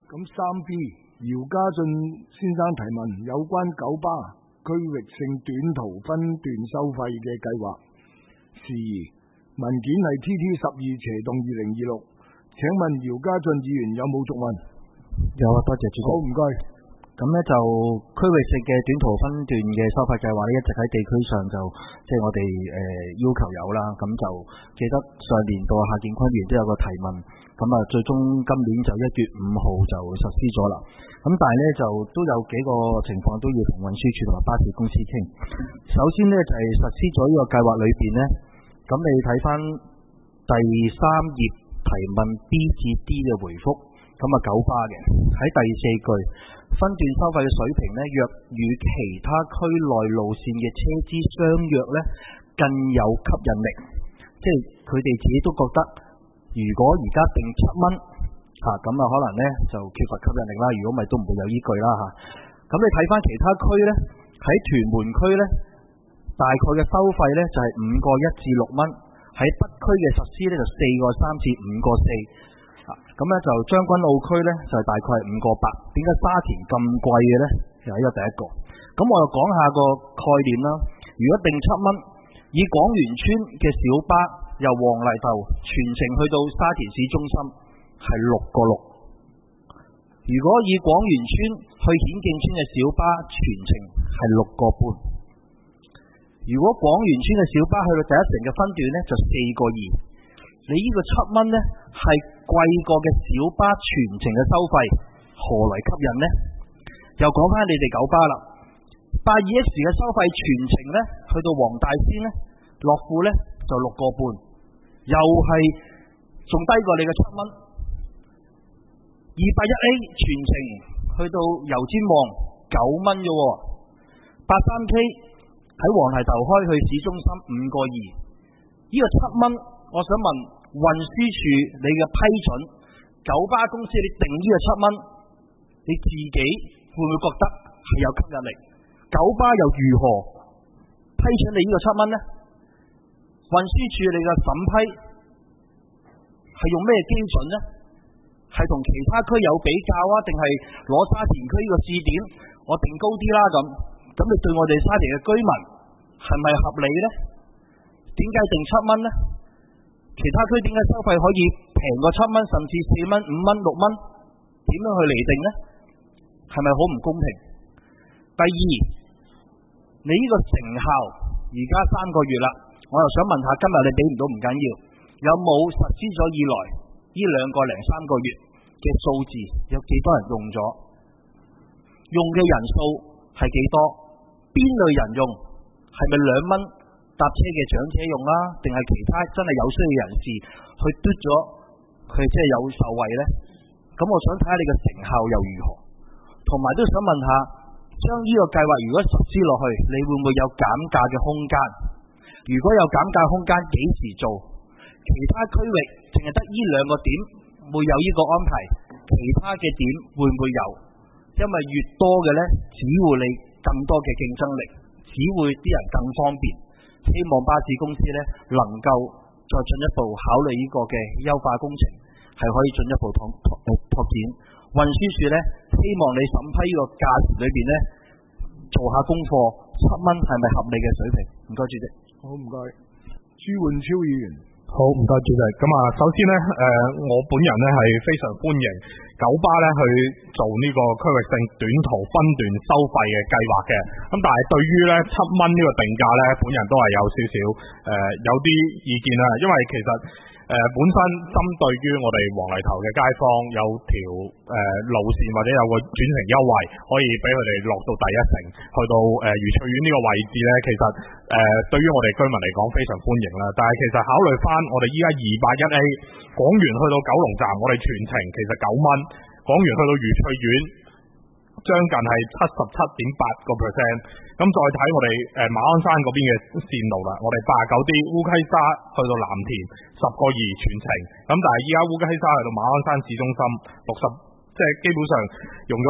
咁3B 姚家俊先生提問有關九巴區域性短途分段收費嘅計劃事宜，文件係 TT12/2026，請問姚家俊議員有冇續問？ 有啊，多謝主席。 好，唔該。 咁呢就區域性嘅短途分段嘅收費計劃呢，一直喺地區上就即係我哋要求有啦。咁就記得上年度夏建坤議員都有個提問，咁啊最終今年就1月5號就實施咗啦。咁但係呢，就都有幾個情況都要同運輸署同埋巴士公司傾。首先呢，就係實施咗呢個計劃裏邊呢，咁你睇翻第3頁提問 B 至 D 嘅回覆，咁啊九巴嘅喺第4句。分段收費嘅水平呢，若與其他區內路線嘅車資相若呢，更有吸引力。即係佢哋自己都覺得，如果而家定7蚊咁啊可能呢就缺乏吸引力啦。如果唔係都唔會有依據啦嚇。咁你睇翻其他區呢，喺屯門區呢，大概嘅收費呢就係5個1至6蚊。喺北區嘅實施呢，就4個3至5個4。咁咧就將軍澳區咧就係大概5個8，點解沙田咁貴嘅咧？就係呢個第一個。咁我又講下個概念啦。如果定7蚊，以廣源村嘅小巴由黃泥頭全程去到沙田市中心係6個6。如果以廣源村去顯徑村嘅小巴全程係6個半。如果廣源村嘅小巴去到第一城嘅分段咧就4個2。你呢個7蚊呢，係貴過嘅小巴全程嘅收費，何來吸引呢？又講翻你哋九巴啦，82X 嘅收費全程呢，去到黃大仙呢，樂富呢就6個半，又係仲低過你嘅7蚊。281A 全程去到油尖旺9蚊啫喎，83K 喺黃泥頭開去市中心5個2，呢個7蚊，我想問。運輸署你嘅批准，九巴公司你定呢個7蚊，你自己會唔會覺得係有吸引力？九巴又如何批准你呢個7蚊呢？運輸署你嘅審批係用咩基準呢？係同其他區有比較啊，定係攞沙田區呢個試點，我定高啲啦咁你對我哋沙田嘅居民係咪合理呢？點解定7蚊呢？其他區點解收費可以平過7蚊，甚至4蚊、5蚊、6蚊？點樣去釐定呢？係咪好唔公平？第二，你呢個成效而家3個月啦，我又想問下，今日你俾唔到唔緊要，有冇實施咗以來呢2個零3個月嘅數字，有幾多人用咗？用嘅人數係幾多？邊類人用？係咪2蚊？搭車嘅長者用啦，定係其他真係有需要人士去嘟咗佢即係有受惠呢？咁我想睇下你嘅成效又如何，同埋都想問下，將呢個計劃如果實施落去，你會唔會有減價嘅空間？如果有減價空間，幾時做？其他區域淨係得呢2個點會有呢個安排，其他嘅點會唔會有？因為越多嘅呢，只會你更多嘅競爭力，只會啲人更方便。希望巴士公司呢能夠再進一步考慮呢個嘅優化工程，係可以進一步拓展。運輸署呢，希望你審批呢個價錢裏邊呢做下功課，7蚊係咪合理嘅水平？唔該主席。 好，唔該。朱煥超議員。 好，唔該主席。咁啊，首先呢，我本人呢係非常歡迎九巴呢去做呢個區域性短途分段收費嘅計劃嘅。咁但係對於呢7蚊呢個定價呢，本人都係有少少有啲意見啦。因為其實本身針對於我哋黃泥頭嘅街坊有條路線或者有個轉乘優惠，可以俾佢哋落到第一城，去到愉翠苑呢個位置呢，其實對於我哋居民嚟講非常歡迎啦。但係其實考慮翻我哋依家281A 廣源去到九龍站，我哋全程其實9蚊，廣源去到愉翠苑將近係77.8%。咁再睇我哋馬鞍山嗰邊嘅線路啦，我哋89D 烏溪沙去到藍田10個2全程，咁但係依家烏溪沙去到馬鞍山市中心即係基本上用咗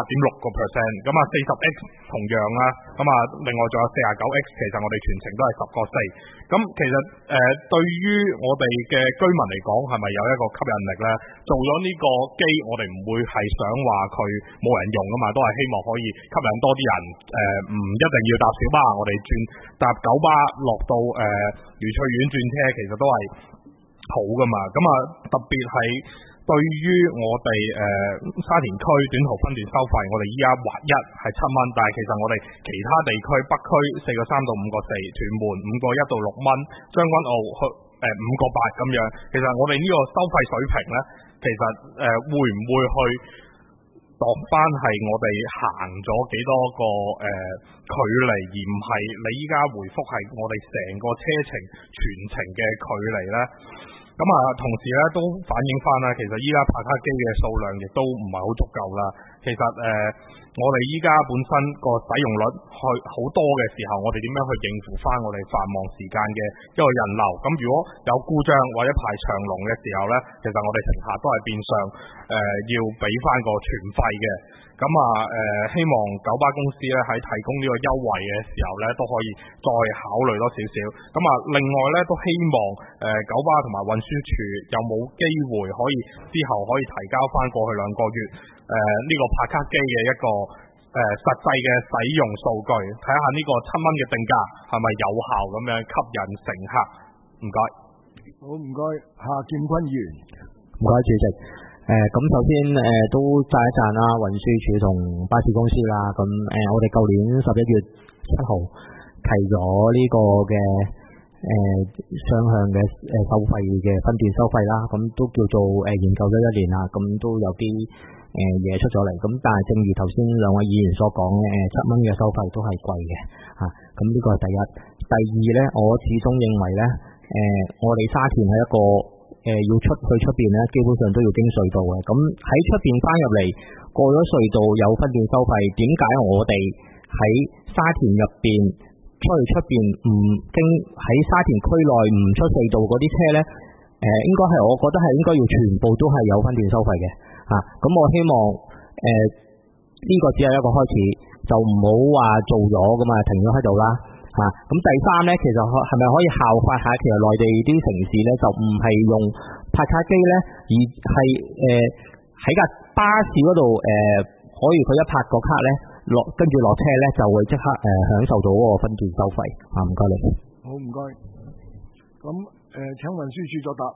68.6%，咁啊 40X 同樣啦，咁啊另外仲有 49X， 其實我哋全程都係10個4，咁其實對於我哋嘅居民嚟講，係咪有一個吸引力呢？做咗呢個機，我哋唔會係想話佢冇人用噶嘛，都係希望可以吸引多啲人，唔一定要搭小巴，我哋搭九巴落到愉翠苑轉車，其實都係好噶嘛。咁啊特別係對於我哋沙田區短途分段收費，我哋依家劃一係7蚊，但係其實我哋其他地區北區4個3到5個4，屯門5個1到6蚊，將軍澳5個8咁樣。其實我哋呢個收費水平呢，其實會唔會去度翻係我哋行咗幾多個距離，而唔係你依家回覆係我哋成個車程全程嘅距離呢？咁啊，同時咧都反映翻啦，其實依家拍卡機嘅數量亦都唔係好足夠啦。其實我哋依家本身個使用率好多嘅時候，我哋點樣去應付翻我哋繁忙時間嘅一個人流？咁如果有故障或者排長龍嘅時候呢，其實我哋乘客都係變相要俾翻個全費嘅。咁啊希望九巴公司咧喺提供呢個優惠嘅時候呢，都可以再考慮多少少。咁啊另外呢，都希望九巴同埋運輸署有冇機會可以之後可以提交翻過去2個月呢個拍卡機嘅一個實際嘅使用數據，睇下呢個7蚊嘅定價係咪有效咁樣吸引乘客。唔該。 好，唔該，夏劍坤議員。 唔該，主席。咁首先都讚一讚啦，運輸署同巴士公司啦。咁我哋舊年11月7號提咗呢個嘅雙向嘅收費嘅分段收費啦。咁都叫做研究咗1年啦。咁都有啲嘢出咗嚟。咁但係正如頭先兩位議員所講7蚊嘅收費都係貴嘅嚇。咁呢個係第一。第二呢，我始終認為呢，我哋沙田係一個要出邊咧，基本上都要經隧道嘅。咁喺出邊翻入嚟過咗隧道有分段收費，點解我哋喺沙田入邊出邊唔經喺沙田區內唔出隧道嗰啲車呢？應該係我覺得係應該要全部都係有分段收費嘅嚇。咁我希望呢個只係一個開始，就唔好話做咗咁啊停咗喺度啦。咁第三呢，其實係咪可以效法下其實內地啲城市呢，就唔係用拍卡機呢，而係喺架巴士嗰度可以佢一拍個卡呢，跟住落車呢，就會即刻享受到嗰個分段收費。唔該你。 好，唔該。咁請運輸署作答。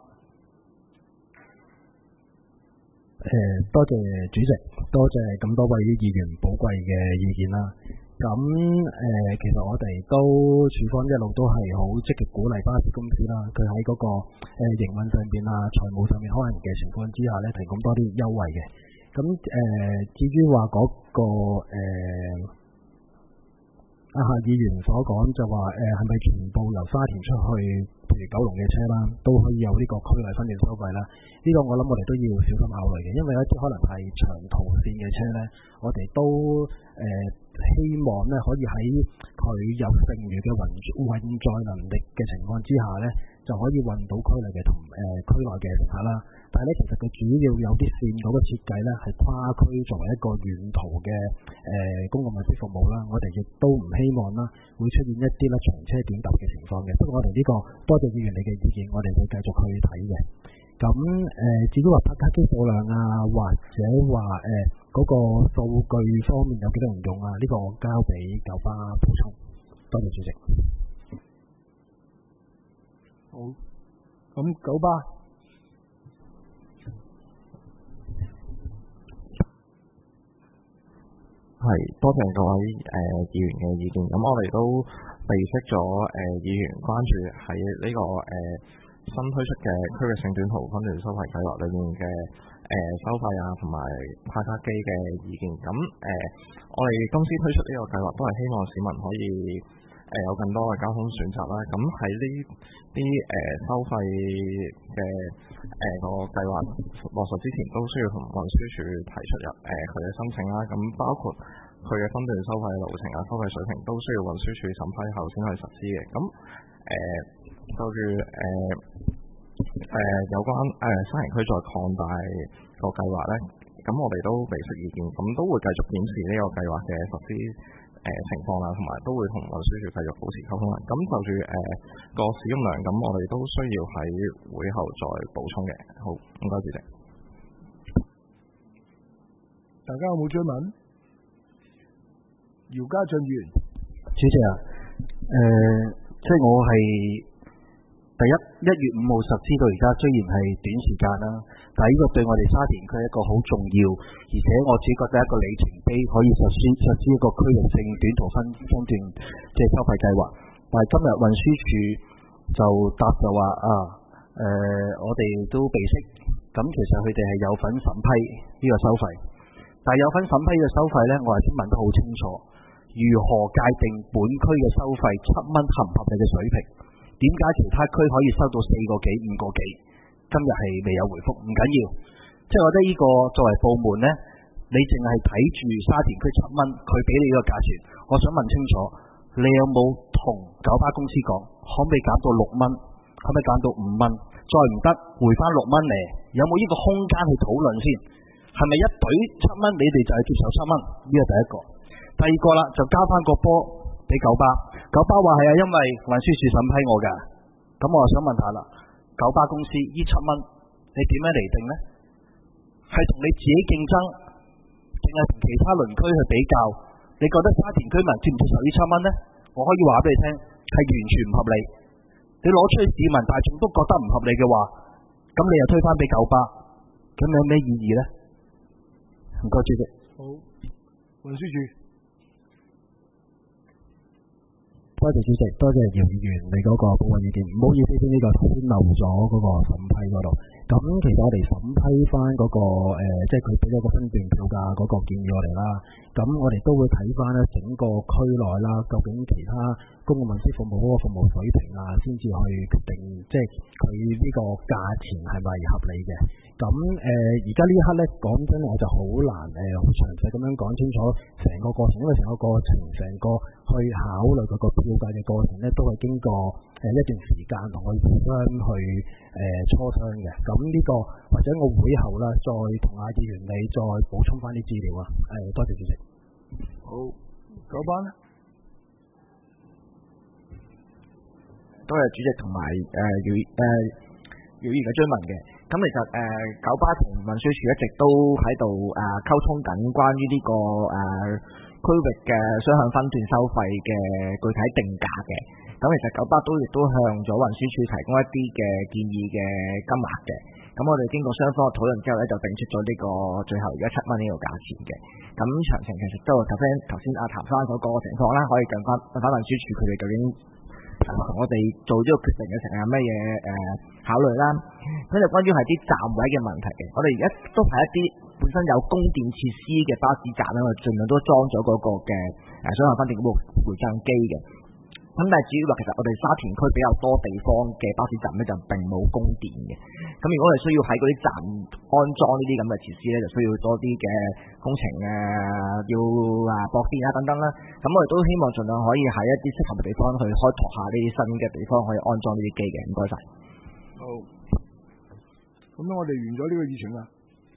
多謝主席，多謝咁多位議員寶貴嘅意見啦。咁其實我哋都署方一路都係好積極鼓勵巴士公司啦，佢喺嗰個營運上邊啊、財務上面可能嘅情況之下咧，提供多啲優惠嘅。咁至於話嗰個夏議員所講就話係咪全部由沙田出去，譬如九龍嘅車啦，都可以有呢個區內分段收費啦？呢個我諗我哋都要小心考慮嘅，因為一啲可能係長途線嘅車呢，我哋都希望呢可以喺佢有剩餘嘅運載能力嘅情況之下呢，就可以運到區內嘅區內嘅乘客啦。但係呢，其實佢主要有啲線嗰個設計呢係跨區作為一個遠途嘅公共運輸服務啦，我哋亦都唔希望啦會出現一啲咧長車短搭嘅情況嘅。不過我哋呢個多謝議員你嘅意見，我哋會繼續去睇嘅。咁至於話拍卡機數量啊，或者話嗰個數據方面有幾多人用啊？呢個我交俾九巴補充。多謝主席。 好，咁九巴。 係，多謝各位議員嘅意見。咁我哋都備悉咗議員關注喺呢個新推出嘅區域性短途分段收費計劃裏面嘅收費啊，同埋拍卡機嘅意見。咁我哋公司推出呢個計劃都係希望市民可以有更多嘅交通選擇啦。咁喺呢啲收費嘅個計劃落實之前，都需要同運輸署提出佢嘅申請啦。咁包括佢嘅分段收費流程啊、收費水平，都需要運輸署審批後先可以實施嘅。咁就住有關沙田區再擴大個計劃咧， 咁我哋都俾出意見，咁都會繼續檢視呢個計劃嘅實施情況啦，同埋都會同運輸署繼續保持溝通啦。咁就住個使用量，咁我哋都需要喺會後再補充嘅。好，唔該主席。 大家有冇追問？姚家俊議員， 主席啊，即係我係第1月5號實施到而家，雖然係短時間啦，但係呢個對我哋沙田區一個好重要，而且我只覺得一個里程碑，可以實施一個區域性短途分段即係收費計劃。但係今日運輸署就答就話我哋都備悉，咁其實佢哋係有份審批呢個收費，但係有份審批嘅收費呢，我係先問得好清楚，如何界定本區嘅收費7蚊合唔合理嘅水平？點解其他區可以收到4個幾、5個幾？今日係未有回覆，唔緊要。即係我覺得呢個作為部門呢，你淨係睇住沙田區7蚊，佢俾你呢個價錢，我想問清楚，你有冇同九巴公司講，可唔可以減到6蚊？可唔可以減到5蚊？再唔得，回翻6蚊嚟，有冇呢個空間去討論先？係咪一懟7蚊，你哋就係接受7蚊？呢個第一個。第二個啦，就交翻個波俾九巴。九巴話係啊，因為運輸署審批我㗎。咁我就想問下啦，九巴公司呢7蚊，你點樣嚟定呢？係同你自己競爭，定係同其他鄰區去比較？你覺得沙田居民接唔接受呢7蚊呢？我可以話俾你聽，係完全唔合理。你攞出去市民大眾都覺得唔合理嘅話，咁你又推翻俾九巴，咁有咩意義呢？唔該主席。 好，運輸署。 多謝主席，多謝姚議員你嗰個寶貴意見。唔好意思先，呢個先漏咗嗰個審批嗰度。咁其實我哋審批翻嗰個即係佢俾咗個分段票價嗰個建議我哋啦。咁我哋都會睇翻咧整個區內啦，究竟其他公共運輸服務嗰個服務水平啊，先至去決定即係佢呢個價錢係咪合理嘅。咁而家呢一刻咧，講真我就好難好詳細咁樣講清楚成個過程，因為成個過程成個去考慮嗰個票價嘅過程咧，都係經過一段時間同佢互相去磋商嘅。咁呢個或者我會後啦，再同阿議員你再補充翻啲資料啊。多謝主席。 好，九班咧。 多謝主席同埋姚議員嘅追問嘅。咁其實九巴同運輸署一直都喺度溝通緊關於呢個區域嘅雙向分段收費嘅具體定價嘅。咁其實九巴亦都向咗運輸署提供一啲嘅建議嘅金額嘅。咁我哋經過雙方嘅討論之後咧，就定出咗呢個最後而家7蚊呢個價錢嘅。咁詳情其實都頭先阿譚生所講嘅情況啦，可以問翻運輸署佢哋究竟同我哋做呢個決定嘅時候有咩嘢考慮啦。咁就關於係啲站位嘅問題嘅，我哋而家都係一啲本身有供電設施嘅巴士站啦，我哋盡量都裝咗嗰個嘅雙向分段嗰個回贈機嘅。咁但係至於話其實我哋沙田區比較多地方嘅巴士站咧就並冇供電嘅。咁如果我哋需要喺嗰啲站安裝呢啲咁嘅設施咧，就需要多啲嘅工程要駁電等等啦。咁我哋都希望盡量可以喺一啲適合嘅地方去開拓下呢啲新嘅地方可以安裝呢啲機嘅。唔該晒。 好，咁我哋完咗呢個議程啦。